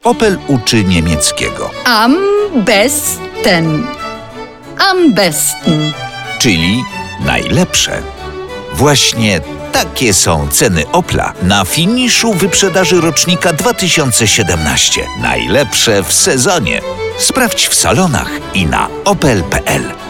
Opel uczy niemieckiego. Am besten. Am besten. Czyli najlepsze. Właśnie takie są ceny Opla na finiszu wyprzedaży rocznika 2017. Najlepsze w sezonie. Sprawdź w salonach i na opel.pl.